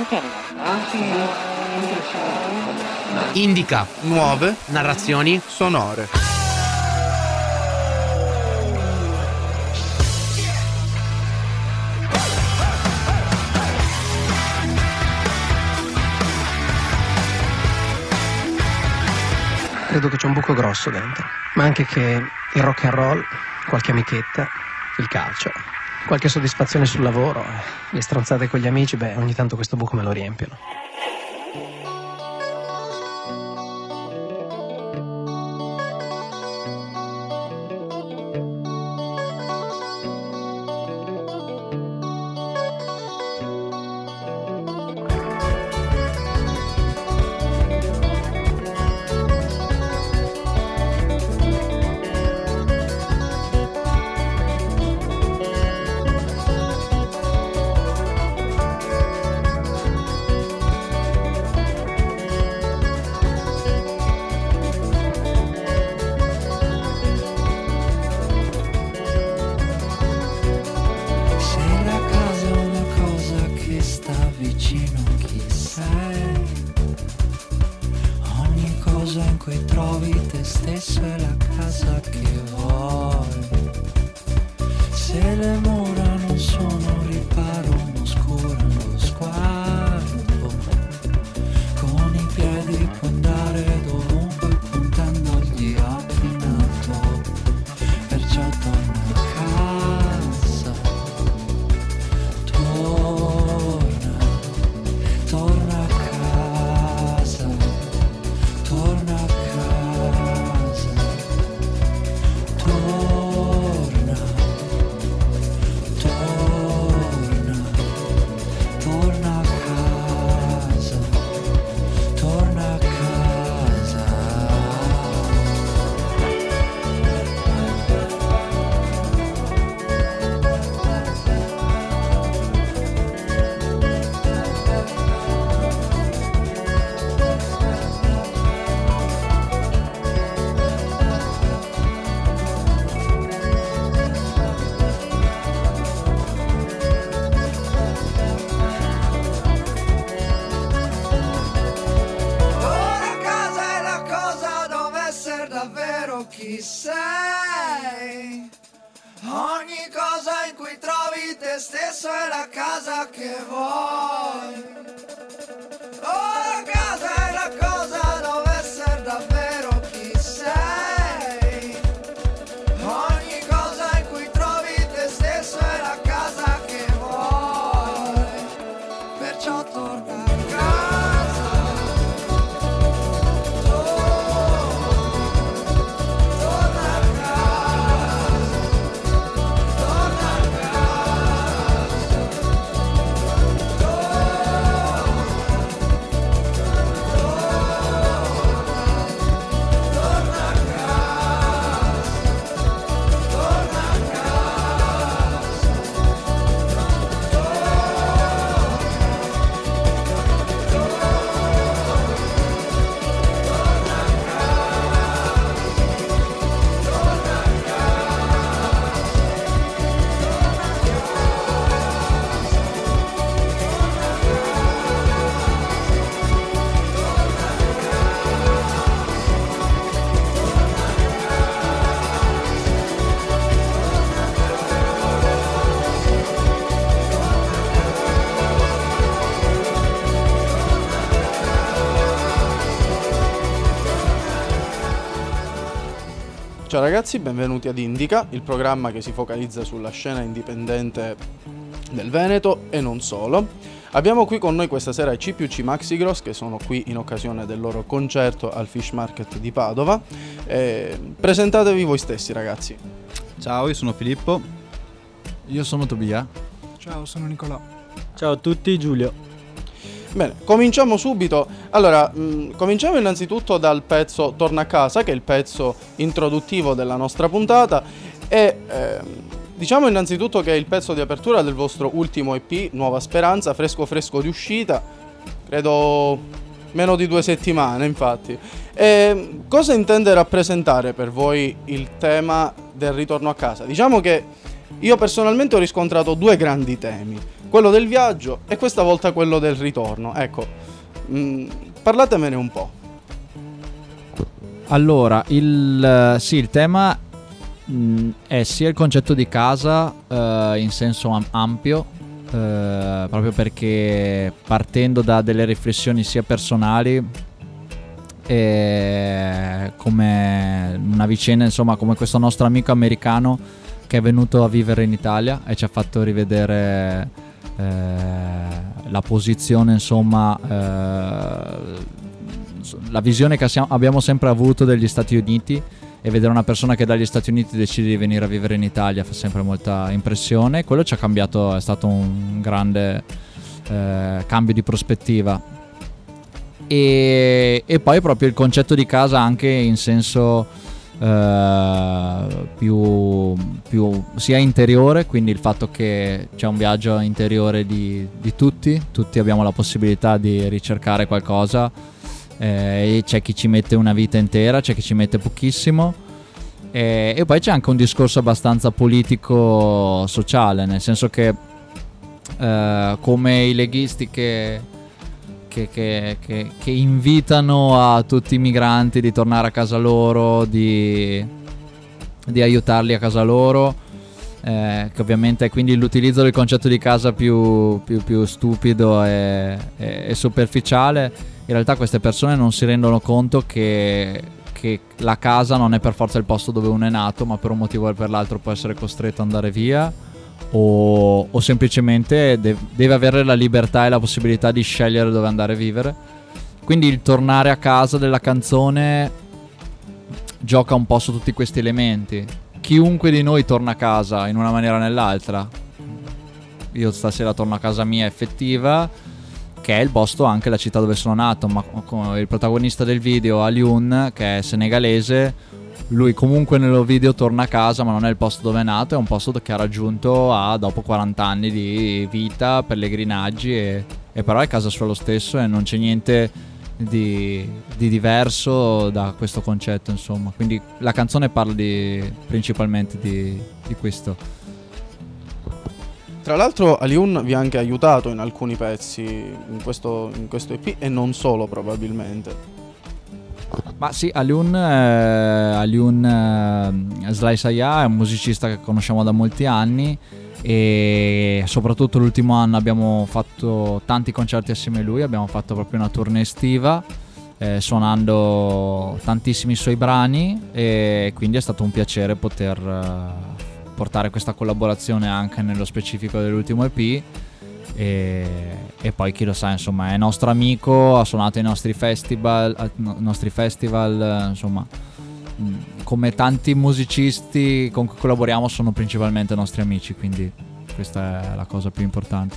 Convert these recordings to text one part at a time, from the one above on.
Indica Nuove narrazioni sonore. Credo che c'è un buco grosso dentro, ma anche che il rock and roll, qualche amichetta, il calcio, qualche soddisfazione sul lavoro, le stronzate con gli amici, ogni tanto questo buco me lo riempiono. Chi sei? Ogni cosa in cui trovi te stesso è la casa che vuoi. Oh, la casa è la cosa dove essere davvero chi sei. Ogni cosa in cui trovi te stesso è la casa che vuoi. Perciò torna a casa. Ciao ragazzi, benvenuti ad Indica, il programma che si focalizza sulla scena indipendente del Veneto e non solo. Abbiamo qui con noi questa sera i C+C Maxigross, che sono qui in occasione del loro concerto al Fish Market di Padova. Presentatevi voi stessi, ragazzi. Ciao, io sono Filippo. Io sono Tobia. Ciao, sono Nicolò. Ciao a tutti, Giulio. Bene, cominciamo subito. Allora, cominciamo innanzitutto dal pezzo Torna a casa, che è il pezzo introduttivo della nostra puntata. E diciamo innanzitutto che è il pezzo di apertura del vostro ultimo EP, Nuova Speranza, fresco fresco di uscita. Credo meno di 2 settimane, infatti. E cosa intende rappresentare per voi il tema del ritorno a casa? Diciamo che io personalmente ho riscontrato 2 grandi temi. quello del viaggio e questa volta quello del ritorno. Ecco, parlatemene un po'. Allora, il tema è sia il concetto di casa in senso ampio, proprio perché partendo da delle riflessioni sia personali come una vicenda, insomma, come questo nostro amico americano che è venuto a vivere in Italia e ci ha fatto rivedere la posizione, insomma, la visione che abbiamo sempre avuto degli Stati Uniti, e vedere una persona che dagli Stati Uniti decide di venire a vivere in Italia fa sempre molta impressione. Quello ci ha cambiato, è stato un grande cambio di prospettiva. E poi proprio il concetto di casa anche in senso più sia interiore, quindi il fatto che c'è un viaggio interiore di tutti abbiamo la possibilità di ricercare qualcosa, e c'è chi ci mette una vita intera, c'è chi ci mette pochissimo, e poi c'è anche un discorso abbastanza politico sociale, nel senso che come i leghisti che invitano a tutti i migranti di tornare a casa loro, di aiutarli a casa loro, che ovviamente è quindi l'utilizzo del concetto di casa più stupido e superficiale. In realtà queste persone non si rendono conto che la casa non è per forza il posto dove uno è nato, ma per un motivo o per l'altro può essere costretto ad andare via, o semplicemente deve avere la libertà e la possibilità di scegliere dove andare a vivere. Quindi il tornare a casa della canzone gioca un po' su tutti questi elementi. Chiunque di noi torna a casa in una maniera o nell'altra. Io stasera torno a casa mia effettiva, che è il posto, anche la città dove sono nato, ma con il protagonista del video, Alioune, che è senegalese, lui comunque nello video torna a casa, ma non è il posto dove è nato, è un posto che ha raggiunto dopo 40 anni di vita, pellegrinaggi, e però è casa sua lo stesso, e non c'è niente di diverso da questo concetto, insomma. Quindi la canzone parla principalmente di questo. Tra l'altro Alioune vi ha anche aiutato in alcuni pezzi in questo EP, e non solo probabilmente. Ma sì, Alioune Slice Aya è un musicista che conosciamo da molti anni, e soprattutto l'ultimo anno abbiamo fatto tanti concerti assieme a lui, abbiamo fatto proprio una tournée estiva, suonando tantissimi suoi brani, e quindi è stato un piacere poter portare questa collaborazione anche nello specifico dell'ultimo EP, e poi chi lo sa, insomma, è nostro amico, ha suonato ai nostri festival, insomma, come tanti musicisti con cui collaboriamo sono principalmente nostri amici, quindi questa è la cosa più importante.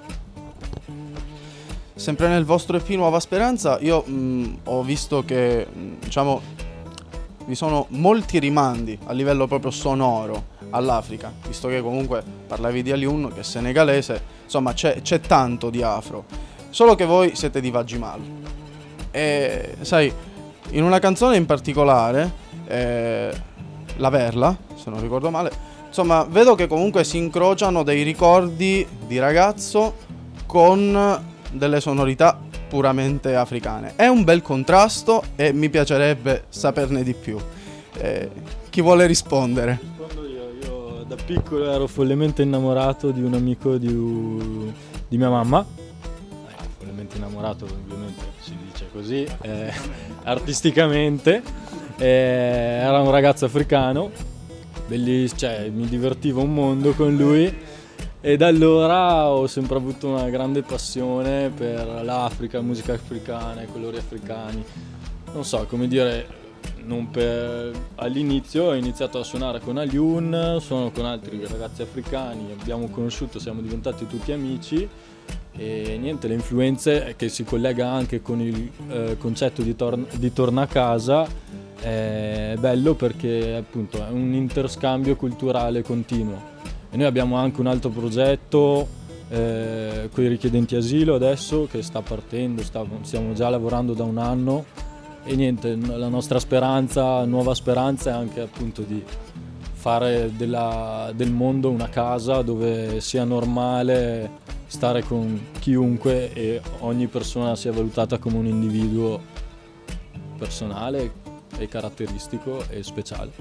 Sempre nel vostro EP Nuova Speranza io ho visto che diciamo vi sono molti rimandi a livello proprio sonoro all'Africa, visto che comunque parlavi di Alioune, che è senegalese, insomma c'è tanto di afro, solo che voi siete di Vagimal, e sai, in una canzone in particolare, La Verla, se non ricordo male, insomma vedo che comunque si incrociano dei ricordi di ragazzo con delle sonorità puramente africane. È un bel contrasto e mi piacerebbe saperne di più. Chi vuole rispondere? Rispondo io da piccolo ero follemente innamorato di un amico di mia mamma, follemente innamorato, ovviamente si dice così, artisticamente, era un ragazzo africano, bellissimo, cioè mi divertivo un mondo con lui, e da allora ho sempre avuto una grande passione per l'Africa, musica africana, i colori africani. Non so come dire, all'inizio ho iniziato a suonare con Alioune, suono con altri ragazzi africani, abbiamo conosciuto, siamo diventati tutti amici, e niente, le influenze che si collega anche con il concetto di torna a casa è bello, perché appunto è un interscambio culturale continuo. E noi abbiamo anche un altro progetto con i richiedenti asilo adesso, che sta partendo, stiamo già lavorando da un anno, e niente, la nostra speranza, nuova speranza, è anche appunto di fare del mondo una casa dove sia normale stare con chiunque e ogni persona sia valutata come un individuo personale e caratteristico e speciale.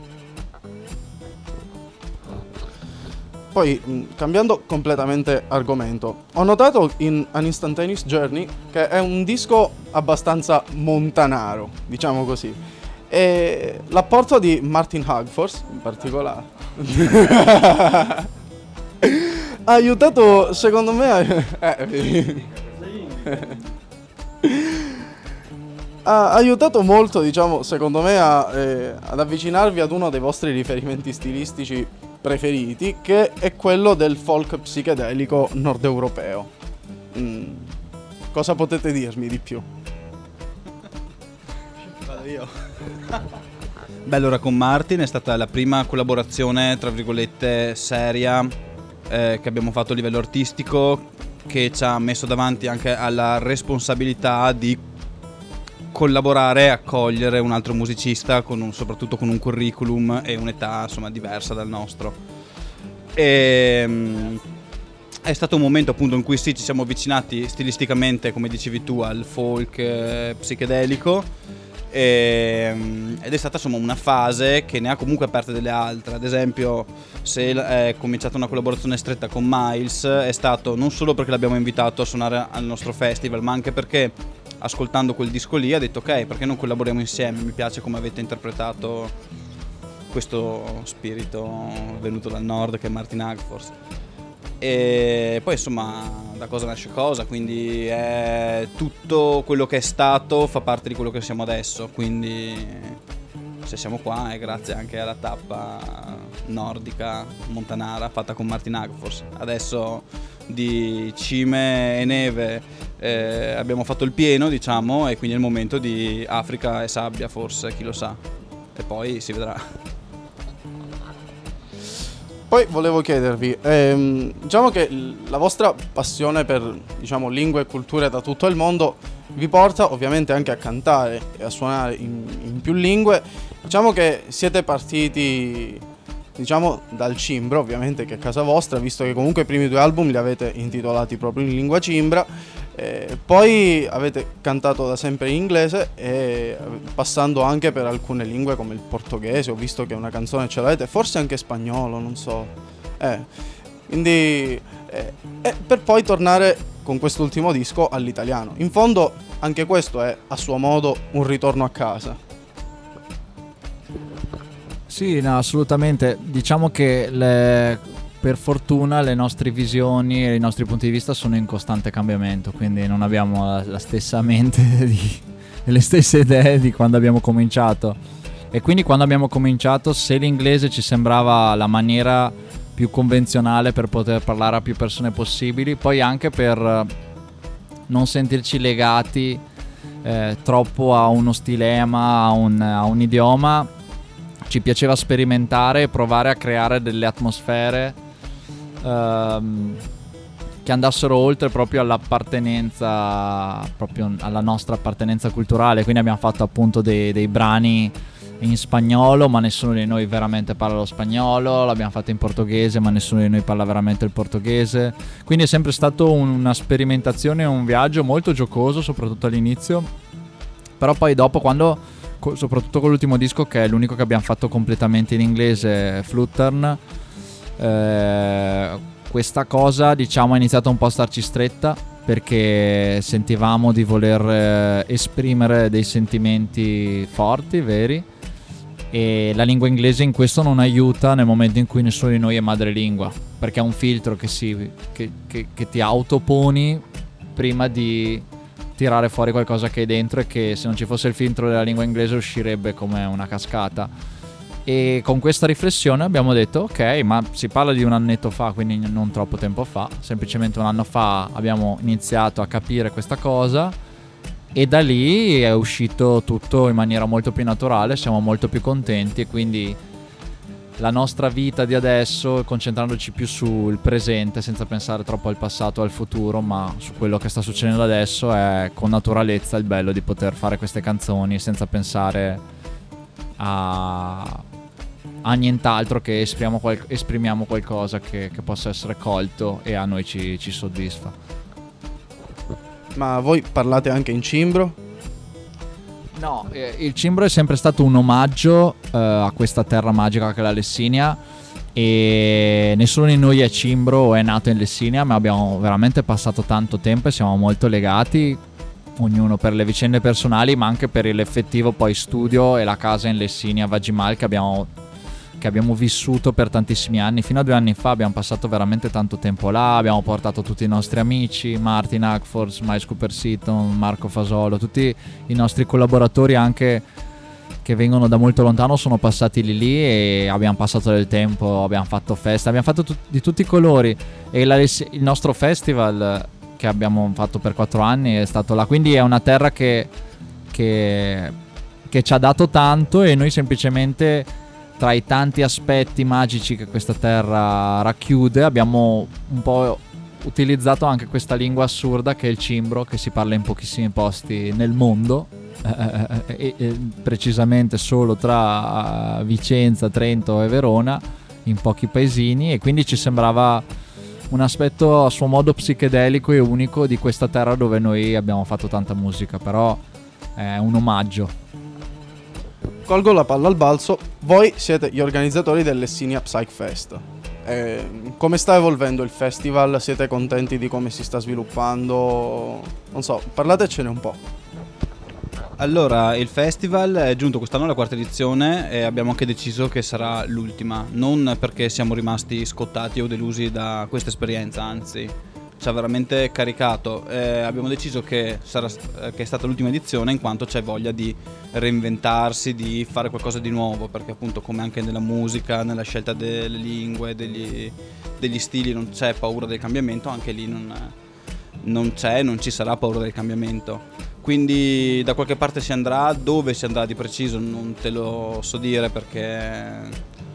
Poi, cambiando completamente argomento, ho notato in An Instantaneous Journey che è un disco abbastanza montanaro, diciamo così. E l'apporto di Martin Hagfors, in particolare, ha aiutato, secondo me, ha aiutato molto, diciamo, secondo me, ad avvicinarvi ad uno dei vostri riferimenti stilistici preferiti, che è quello del folk psichedelico nord europeo. Cosa potete dirmi di più? Vado io. Beh, allora con Martin è stata la prima collaborazione, tra virgolette, seria che abbiamo fatto a livello artistico, che ci ha messo davanti anche alla responsabilità di collaborare e accogliere un altro musicista soprattutto con un curriculum e un'età insomma diversa dal nostro. È stato un momento appunto in cui sì, ci siamo avvicinati stilisticamente, come dicevi tu, al folk psichedelico, ed è stata insomma una fase che ne ha comunque aperte delle altre. Ad esempio, se è cominciata una collaborazione stretta con Miles, è stato non solo perché l'abbiamo invitato a suonare al nostro festival, ma anche perché ascoltando quel disco lì ha detto ok, perché non collaboriamo insieme, mi piace come avete interpretato questo spirito venuto dal nord che è Martin Hagfors. E poi insomma da cosa nasce cosa, quindi è tutto quello che è stato fa parte di quello che siamo adesso, quindi se siamo qua è grazie anche alla tappa nordica montanara fatta con Martin Hagfors. Adesso di cime e neve abbiamo fatto il pieno, diciamo, e quindi è il momento di Africa e sabbia, forse, chi lo sa, e poi si vedrà. Poi volevo chiedervi, diciamo che la vostra passione per, diciamo, lingue e culture da tutto il mondo vi porta ovviamente anche a cantare e a suonare in più lingue. Diciamo che siete partiti, diciamo, dal cimbro, ovviamente, che è casa vostra, visto che comunque i primi 2 album li avete intitolati proprio in lingua cimbra. Poi avete cantato da sempre in inglese, e passando anche per alcune lingue come il portoghese, ho visto che una canzone ce l'avete, forse anche spagnolo, non so. Quindi per poi tornare con quest'ultimo disco all'italiano. In fondo anche questo è a suo modo un ritorno a casa. Sì, no, assolutamente. Diciamo che per fortuna le nostre visioni e i nostri punti di vista sono in costante cambiamento, quindi non abbiamo la stessa mente e le stesse idee di quando abbiamo cominciato. E quindi quando abbiamo cominciato, se l'inglese ci sembrava la maniera più convenzionale per poter parlare a più persone possibili, poi anche per non sentirci legati troppo a uno stilema, a un idioma, ci piaceva sperimentare e provare a creare delle atmosfere che andassero oltre proprio all'appartenenza, proprio alla nostra appartenenza culturale. Quindi abbiamo fatto appunto dei brani in spagnolo, ma nessuno di noi veramente parla lo spagnolo. L'abbiamo fatto in portoghese, ma nessuno di noi parla veramente il portoghese. Quindi è sempre stato una sperimentazione, un viaggio molto giocoso, soprattutto all'inizio. Però poi dopo, quando, soprattutto con l'ultimo disco, che è l'unico che abbiamo fatto completamente in inglese, Flutturn, questa cosa, diciamo, ha iniziato un po' a starci stretta, perché sentivamo di voler esprimere dei sentimenti forti, veri, e la lingua inglese in questo non aiuta nel momento in cui nessuno di noi è madrelingua, perché è un filtro che ti autoponi prima di tirare fuori qualcosa che hai dentro, e che se non ci fosse il filtro della lingua inglese uscirebbe come una cascata. E con questa riflessione abbiamo detto ok, ma si parla di un annetto fa, quindi non troppo tempo fa, semplicemente un anno fa abbiamo iniziato a capire questa cosa, e da lì è uscito tutto in maniera molto più naturale, siamo molto più contenti, e quindi la nostra vita di adesso, concentrandoci più sul presente senza pensare troppo al passato o al futuro, ma su quello che sta succedendo adesso, è con naturalezza il bello di poter fare queste canzoni senza pensare a a nient'altro che esprimiamo qualcosa che possa essere colto e a noi ci soddisfa. Ma voi parlate anche in cimbro? No, il cimbro è sempre stato un omaggio a questa terra magica che è la Lessinia, e nessuno di noi è cimbro o è nato in Lessinia, ma abbiamo veramente passato tanto tempo e siamo molto legati, ognuno per le vicende personali ma anche per l'effettivo poi studio e la casa in Lessinia Vagimal che abbiamo vissuto per tantissimi anni. Fino a 2 anni fa abbiamo passato veramente tanto tempo là, abbiamo portato tutti i nostri amici, Martin Hackford, Miles Cooper Seaton, Marco Fasolo, tutti i nostri collaboratori anche che vengono da molto lontano sono passati lì e abbiamo passato del tempo, abbiamo fatto festa, abbiamo fatto di tutti i colori, e il nostro festival che abbiamo fatto per 4 anni è stato là, quindi è una terra che ci ha dato tanto, e noi semplicemente, tra i tanti aspetti magici che questa terra racchiude, abbiamo un po' utilizzato anche questa lingua assurda che è il cimbro, che si parla in pochissimi posti nel mondo, e precisamente solo tra Vicenza, Trento e Verona, in pochi paesini, e quindi ci sembrava un aspetto a suo modo psichedelico e unico di questa terra dove noi abbiamo fatto tanta musica, però è un omaggio. Colgo la palla al balzo, voi siete gli organizzatori del Lessinia Psych Fest. Come sta evolvendo il festival? Siete contenti di come si sta sviluppando? Non so, parlatecene un po'. Allora, il festival è giunto quest'anno alla 4ª edizione e abbiamo anche deciso che sarà l'ultima, non perché siamo rimasti scottati o delusi da questa esperienza, anzi ci ha veramente caricato. Abbiamo deciso che è stata l'ultima edizione in quanto c'è voglia di reinventarsi, di fare qualcosa di nuovo, perché appunto, come anche nella musica, nella scelta delle lingue, degli stili, non c'è paura del cambiamento, anche lì non ci sarà paura del cambiamento. Quindi da qualche parte si andrà, dove si andrà di preciso non te lo so dire, perché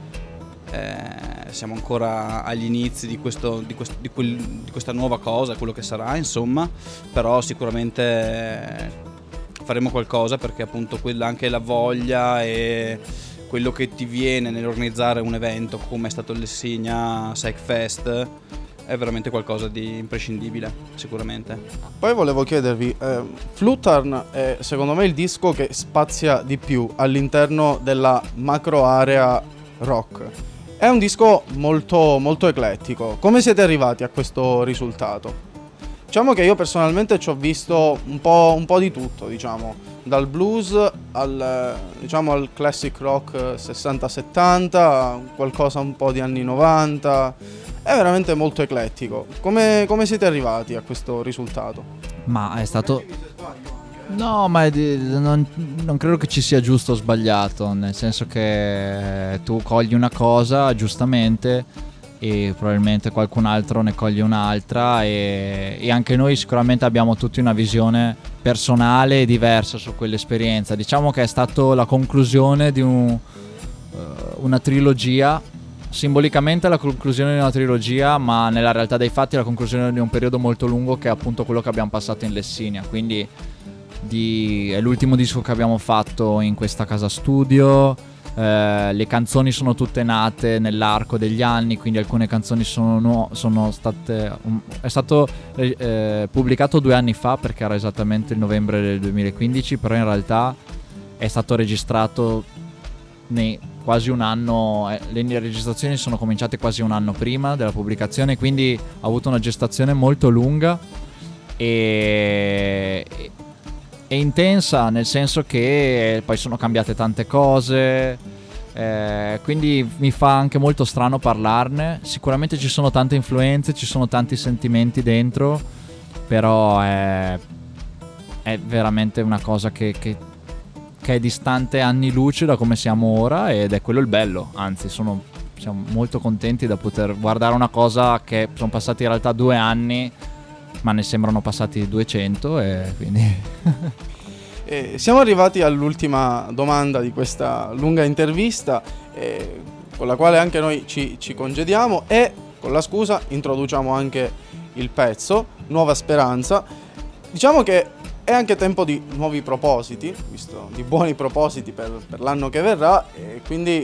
siamo ancora agli inizi di questa nuova cosa, quello che sarà, insomma, però sicuramente faremo qualcosa, perché appunto quella anche la voglia e quello che ti viene nell'organizzare un evento come è stato il Lessinia Psych Fest è veramente qualcosa di imprescindibile, sicuramente. Poi volevo chiedervi, Fluttarn è secondo me il disco che spazia di più all'interno della macro area rock. È un disco molto, molto eclettico. Come siete arrivati a questo risultato? Diciamo che io personalmente ci ho visto un po' di tutto, diciamo, dal blues al classic rock 60-70, qualcosa un po' di anni 90. È veramente molto eclettico. Come siete arrivati a questo risultato? Ma è stato... No, ma non credo che ci sia giusto o sbagliato, nel senso che tu cogli una cosa giustamente e probabilmente qualcun altro ne coglie un'altra, e anche noi sicuramente abbiamo tutti una visione personale e diversa su quell'esperienza. Diciamo che è stato la conclusione di una trilogia, simbolicamente la conclusione di una trilogia, ma nella realtà dei fatti la conclusione di un periodo molto lungo, che è appunto quello che abbiamo passato in Lessinia. Quindi è l'ultimo disco che abbiamo fatto in questa casa studio. Le canzoni sono tutte nate nell'arco degli anni, quindi alcune canzoni sono state è stato pubblicato 2 anni fa, perché era esattamente il novembre del 2015, però in realtà è stato registrato quasi un anno. Le registrazioni sono cominciate quasi un anno prima della pubblicazione, quindi ha avuto una gestazione molto lunga e intensa, nel senso che poi sono cambiate tante cose, quindi mi fa anche molto strano parlarne. Sicuramente ci sono tante influenze, ci sono tanti sentimenti dentro, però è veramente una cosa che è distante anni luce da come siamo ora, ed è quello il bello. Anzi, siamo molto contenti da poter guardare una cosa che sono passati in realtà 2 anni, ma ne sembrano passati 200, e quindi... Siamo arrivati all'ultima domanda di questa lunga intervista, con la quale anche noi ci congediamo, e con la scusa introduciamo anche il pezzo Nuova Speranza. Diciamo che è anche tempo di nuovi propositi, di buoni propositi per l'anno che verrà, e quindi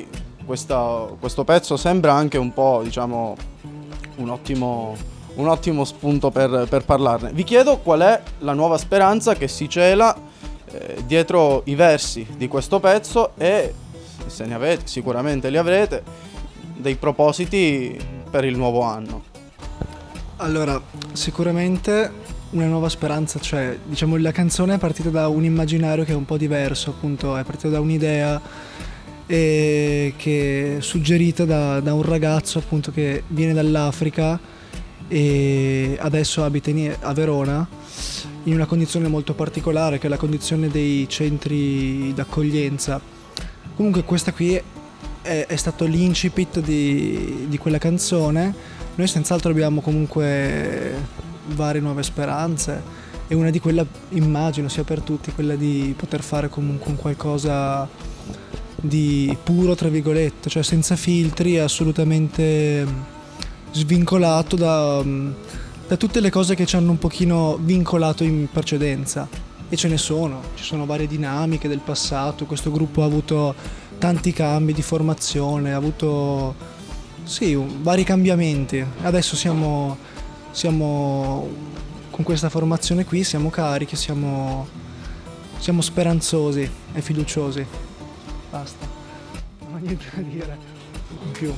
questo pezzo sembra anche un po', diciamo, un ottimo spunto per parlarne. Vi chiedo qual è la nuova speranza che si cela dietro i versi di questo pezzo, e se ne avete, sicuramente li avrete, dei propositi per il nuovo anno. Allora, sicuramente una nuova speranza c'è. Diciamo, la canzone è partita da un immaginario che è un po' diverso, appunto, è partita da un'idea che è suggerita da un ragazzo, appunto, che viene dall'Africa e adesso abita a Verona, in una condizione molto particolare, che è la condizione dei centri d'accoglienza. Comunque questa qui è stato l'incipit di quella canzone. Noi senz'altro abbiamo comunque varie nuove speranze, e una di quelle, immagino sia per tutti, quella di poter fare comunque un qualcosa di puro, tra virgolette, cioè senza filtri, assolutamente svincolato da tutte le cose che ci hanno un pochino vincolato in precedenza. E ci sono varie dinamiche del passato. Questo gruppo ha avuto tanti cambi di formazione, ha avuto vari cambiamenti. Adesso siamo con questa formazione qui, siamo carichi, siamo speranzosi e fiduciosi. Basta, non ho niente da dire in più.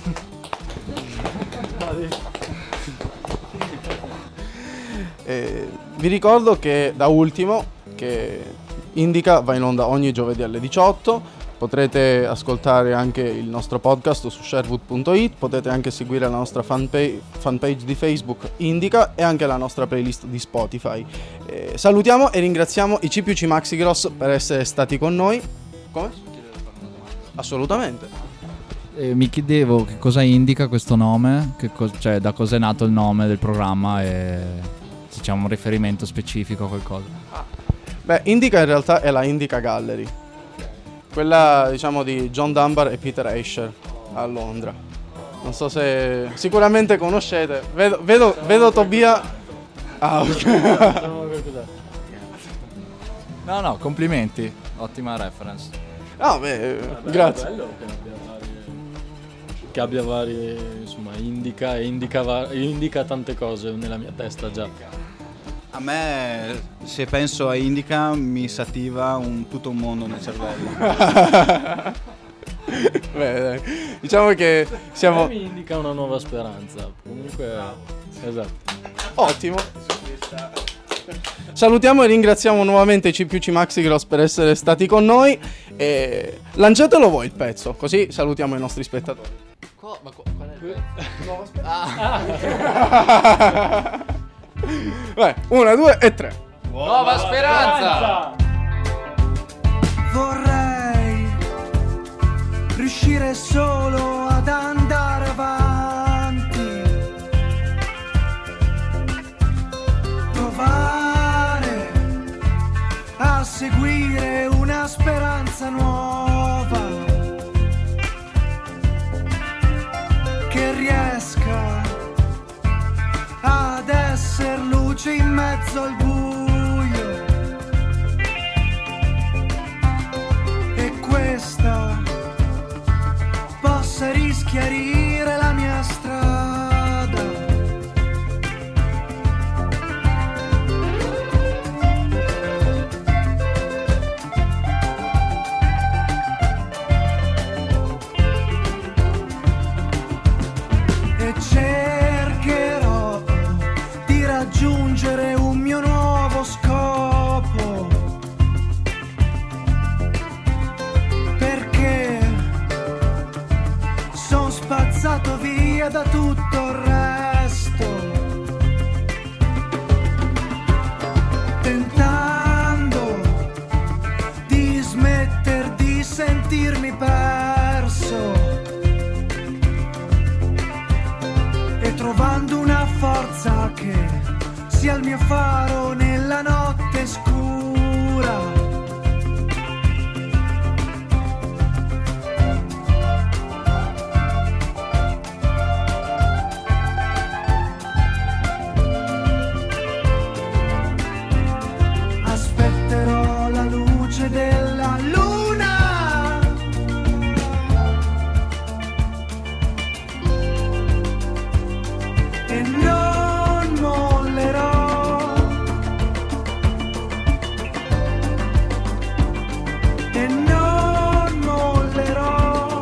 Vi ricordo che da ultimo che Indica va in onda ogni giovedì alle 18. Potrete ascoltare anche il nostro podcast su sherwood.it, potete anche seguire la nostra fanpage di Facebook Indica e anche la nostra playlist di Spotify. Salutiamo e ringraziamo i C+C Maxigross per essere stati con noi. Come? Assolutamente. Mi chiedevo che cosa indica questo nome, cioè da cos'è nato il nome del programma, e se c'è un riferimento specifico a qualcosa. Beh, Indica in realtà è la Indica Gallery, quella, diciamo, di John Dunbar e Peter Asher a Londra. Non so se sicuramente conoscete. Vedo Tobia. Ah, ok. No, complimenti, ottima reference. Ah, beh, grazie. È bello che abbia vari, insomma, indica tante cose nella mia testa già. A me, se penso a Indica, mi s'attiva tutto un mondo nel cervello. Beh, dai. Diciamo che siamo... Mi indica una nuova speranza. Comunque, esatto. Ottimo. Salutiamo e ringraziamo nuovamente i C+C Maxigross per essere stati con noi. E lanciatelo voi il pezzo, così salutiamo i nostri spettatori. Qual è il pezzo? Vai, 1, 2 e 3. Nuova speranza! Vorrei riuscire solo ad andare avanti, provare a seguire una speranza nuova, che riesca ad essere luce in mezzo al buio, e questa possa rischiarire la mia strada. E cercherò di raggiungere un mio nuovo scopo, perché son spazzato via da tutto il resto, tentando di smettere di sentirmi perso, e trovando una forza che sia il mio faro nella notte scura. Aspetterò la luce della luna e non mollerò, e non mollerò,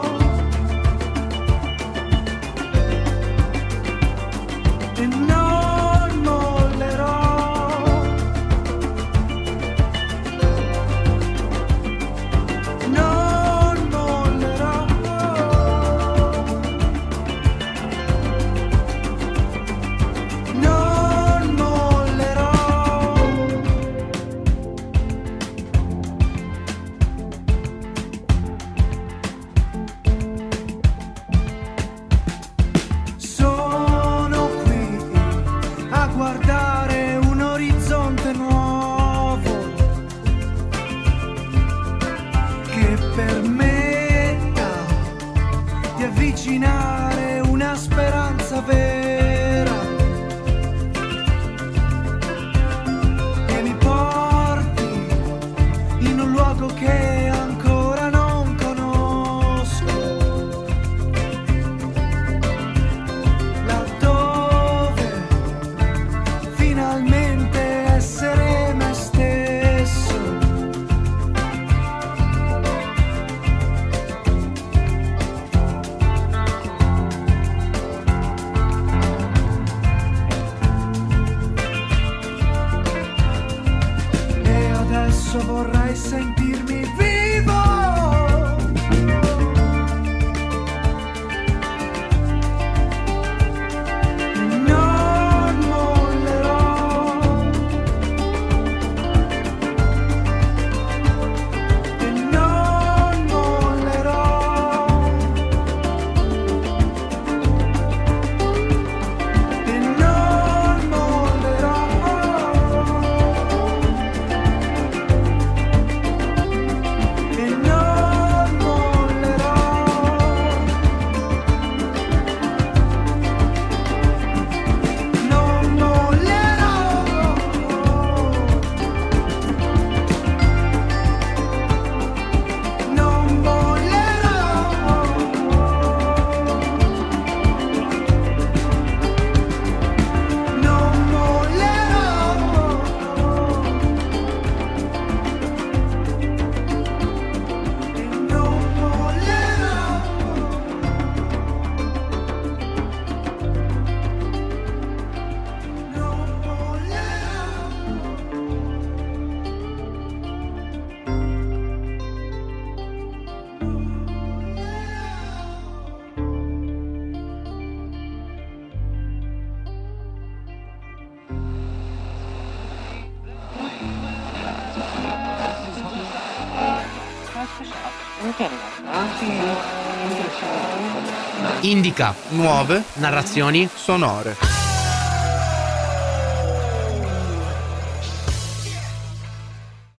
e non mollerò, non mollerò, non mollerò. Sono qui a guardare un orizzonte nuovo che permetta di avvicinare una speranza vera e mi porti in un luogo che ancora non conosco, laddove finalmente essere me stesso. E adesso vorrei sentirmi vivo. Non mollerò, e non mollerò, e non mollerò, e non mollerò. Non mollerò, non mollerò, non mollerò, e non mollerò. Non Indica Nuove narrazioni sonore.